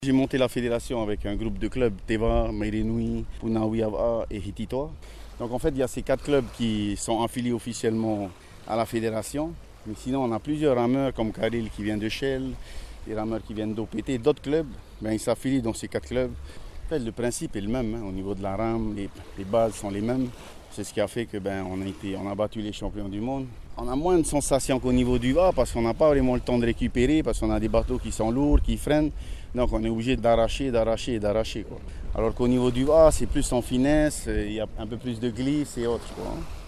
J'ai monté la fédération avec un groupe de clubs, Teva, Meirenoui, Punawiava et Hititoa. Donc en fait, il y a ces 4 clubs qui sont affiliés officiellement à la fédération. Mais sinon, on a plusieurs rameurs comme Karil qui vient de Shell, des rameurs qui viennent d'OPT, d'autres clubs, ils s'affilient dans ces 4 clubs. En fait, le principe est le même, au niveau de la rame, les bases sont les mêmes. C'est ce qui a fait que on a battu les champions du monde. On a moins de sensations qu'au niveau du VA parce qu'on n'a pas vraiment le temps de récupérer, parce qu'on a des bateaux qui sont lourds, qui freinent. Donc on est obligé d'arracher. Alors qu'au niveau du VA, c'est plus en finesse, il y a un peu plus de glisse et autres.